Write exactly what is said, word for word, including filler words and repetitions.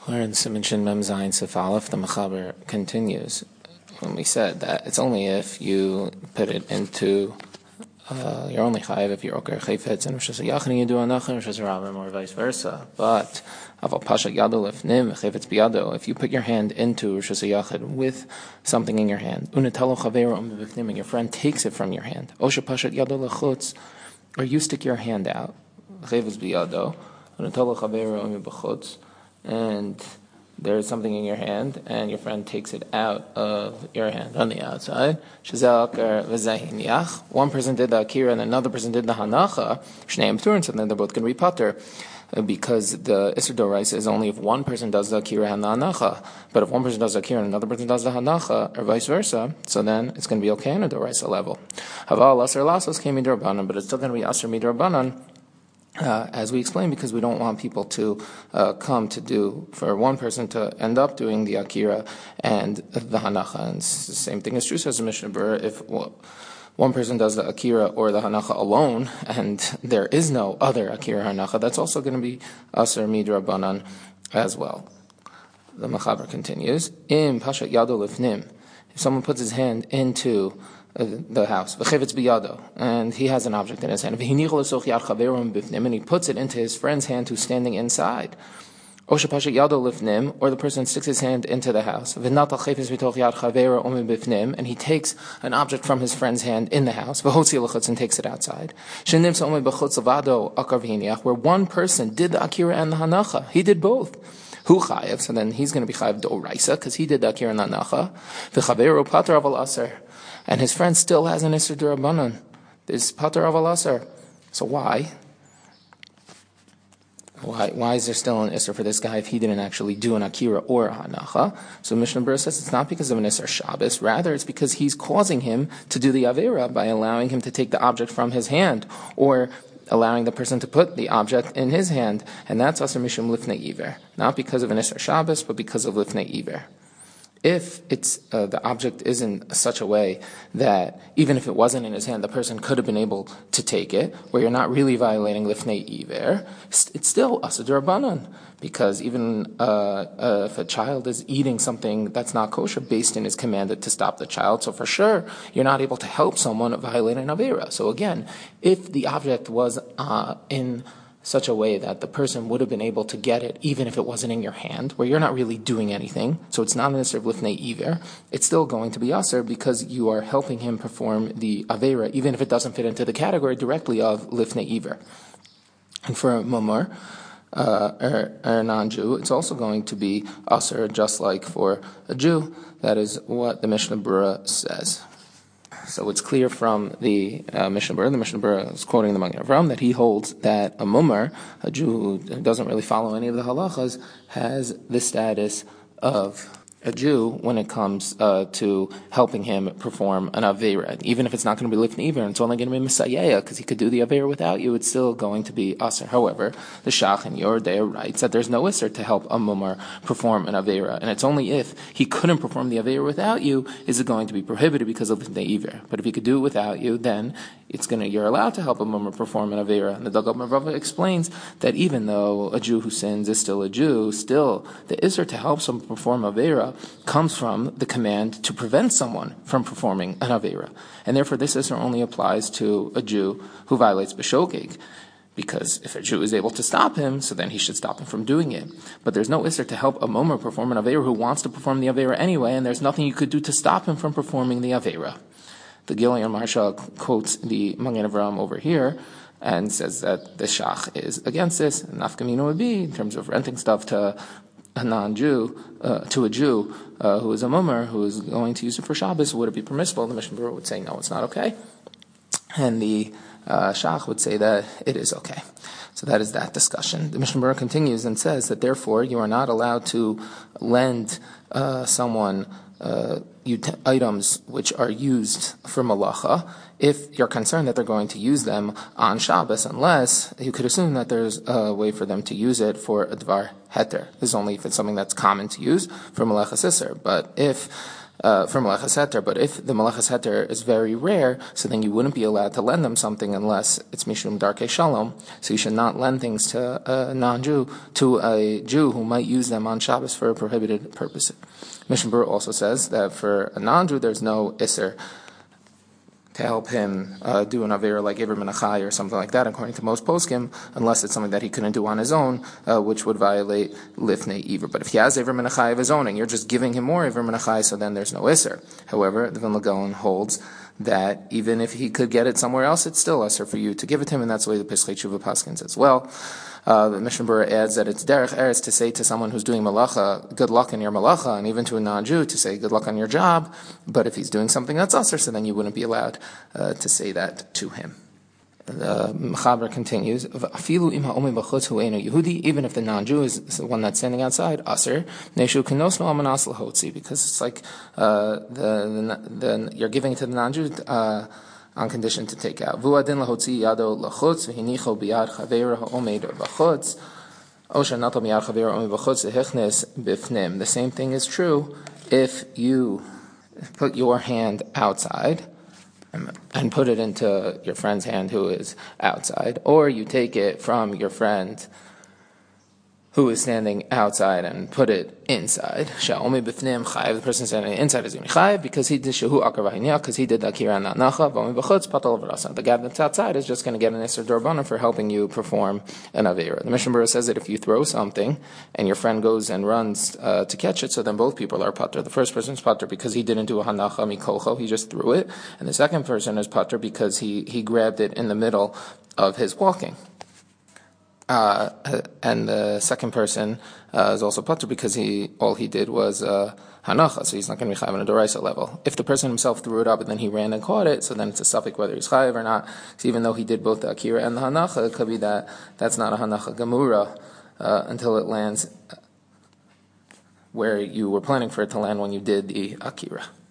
We're in Siman Shin Mem Zayin Sif Aleph. The Mechaber continues when we said that it's only if you put it into uh, you're only chayiv if you're oker chayfetz and Rosh Hashanah you do anacha and Rosh Hashanah or vice versa. But aval pasha yado lefnim chayfetz biyado, if you put your hand into Rosh Hashanah with something in your hand, unetalo chavero umivifnim, and your friend takes it from your hand, osha pasha yado lechutz, or you stick your hand out, chayfetz biyado, unetalo chavero umivachutz, and there's something in your hand, and your friend takes it out of your hand on the outside. One person did the akira and another person did the hanacha. Shneim turin, so then they're both going to be pater, because the Isser Doraisa is only if one person does the akira and the hanacha. But if one person does the akira and another person does the hanacha, or vice versa, so then it's going to be okay on a Doraisa level. Haval aser lasos came midrabanan, but it's still going to be aser midrabanan. Uh, as we explained, because we don't want people to uh, come to do, for one person to end up doing the akira and the hanacha. And it's the same thing as true, says the Mishnah Berurah. If well, one person does the akira or the hanacha alone, and there is no other akira hanacha, that's also going to be aser midrabanan as well. The Mechaber continues, Im pashat yado lifnim, if someone puts his hand into the house, and he has an object in his hand, and he puts it into his friend's hand who's standing inside, or the person sticks his hand into the house, and he takes an object from his friend's hand in the house and takes it outside, where one person did the akira and the hanacha, he did both. Hu chayev, so then he's going to be chayev d'oraisa because he did the akira and the hanacha. V'chaveru pater aval aser, and his friend still has an Isser D'Rabbanan. This pater aval aser. So why? Why? Why is there still an Isser for this guy if he didn't actually do an akira or a hanacha? So Mishnah Berurah says it's not because of an Isser Shabbos. Rather, it's because he's causing him to do the avera by allowing him to take the object from his hand, or allowing the person to put the object in his hand, and that's aser mishum lifnei iver, not because of an Isser Shabbos, but because of lifnei iver. If it's uh, the object is in such a way that even if it wasn't in his hand, the person could have been able to take it, where you're not really violating lifnei iver, it's still aser d'Rabbanan, because even uh, uh, if a child is eating something that's not kosher, based in is commanded to stop the child. So for sure, you're not able to help someone violate an avera. So again, if the object was uh, in such a way that the person would have been able to get it even if it wasn't in your hand, where you're not really doing anything, so it's not an Isser of Lifnei Iver, it's still going to be Aser because you are helping him perform the Avera, even if it doesn't fit into the category directly of Lifnei Iver. And for a Mumar, uh, or, or a non-Jew, it's also going to be Aser, just like for a Jew. That is what the Mishnah Berurah says. So it's clear from the uh, Mishnah Berurah, the Mishnah Berurah is quoting the Magen Avraham, that he holds that a mumar, a Jew who doesn't really follow any of the halachas, has the status of a Jew when it comes uh, to helping him perform an Aveira. Even if it's not going to be Lifnei Iver, it's only going to be Messiah, because he could do the Aveira without you, it's still going to be Aser. However, the Shach in Yordei writes that there's no Isser to help a Mumar perform an Aveira, and it's only if he couldn't perform the Aveira without you is it going to be prohibited because of Lifnei Iver. But if he could do it without you, then it's going to, you're allowed to help a Mumar perform an Aveira. And the Dagab Mervava explains that even though a Jew who sins is still a Jew, still the Isser to help someone perform Aveira comes from the command to prevent someone from performing an Aveira. And therefore this Isser only applies to a Jew who violates B'shogeg, because if a Jew is able to stop him, so then he should stop him from doing it. But there's no Isser to help a Mumar perform an Aveira who wants to perform the Aveira anyway, and there's nothing you could do to stop him from performing the Aveira. The Gilyon Maharsha quotes the Magen Avraham over here and says that the Shach is against this, and Nafkamina would be, in terms of renting stuff to a non-Jew, uh, to a Jew uh, who is a mummer, who is going to use it for Shabbos, would it be permissible? The Mishnah Berurah would say, no, it's not okay. And the uh, Shach would say that it is okay. So that is that discussion. The Mishnah Berurah continues and says that therefore you are not allowed to lend uh, someone uh, ut- items which are used for malacha if you're concerned that they're going to use them on Shabbos, unless you could assume that there's a way for them to use it for a dvar heter. This is only if it's something that's common to use for malachas iser. But if Uh, for Malachas Heter, but if the Malachas Heter is very rare, so then you wouldn't be allowed to lend them something unless it's Mishum Darkei Shalom, so you should not lend things to a non-Jew, to a Jew who might use them on Shabbos for a prohibited purpose. Mishnah Berurah also says that for a non-Jew there's no Isser to help him uh, do an Avera like Iver Menachai or something like that, according to most poskim, unless it's something that he couldn't do on his own, uh, which would violate Lifnei Iver. But if he has Iver Menachai of his own, and you're just giving him more Iver Menachai, so then there's no Isser. However, the Vilna Gaon holds that even if he could get it somewhere else, it's still Isser for you to give it to him, and that's the way the Pesachei Tshuva paskins as well. Uh, the Mishnah Berurah adds that it's derech eretz to say to someone who's doing malacha, good luck in your malacha, and even to a non-Jew to say good luck on your job. But if he's doing something that's usher, so then you wouldn't be allowed uh, to say that to him. The Mechaber continues, "Afilu im ha'omei b'chutz hu eino Yehudi," even if the non-Jew is the one that's standing outside, usher, neshu kenosno amanas lahotzi, because it's like uh, the, the, the you're giving it to the non-Jew. Uh, on condition to take out. Vuadin lahotzi yado lachutz v'hinicho biyad chaver ha'omed b'chutz osha nato biyad chaver ha'omed b'chutz v'hichnes b'fnim. The same thing is true if you put your hand outside and put it into your friend's hand who is outside, or you take it from your friend who is standing outside and put it inside. Sha'omi b'fnim chayiv, the person standing inside is going to be chayiv because he did shehu akar v'hiniyah, because he did the akira and nacha. V'omi b'chutz patal v'rasa. The guy that's outside is just going to get an iser d'rabbanan for helping you perform an avera. The Mishnah Berurah says that if you throw something and your friend goes and runs uh, to catch it, so then both people are pater. The first person is pater because he didn't do a hanacha mikolcho, he just threw it, and the second person is pater because he he grabbed it in the middle of his walking. Uh, and the second person uh, is also patur because he all he did was uh, hanacha, so he's not going to be chayav on a doraisa level. If the person himself threw it up and then he ran and caught it, so then it's a suffix whether he's chayav or not. So even though he did both the akira and the hanacha, it could be that that's not a hanacha gemura uh, until it lands where you were planning for it to land when you did the akira.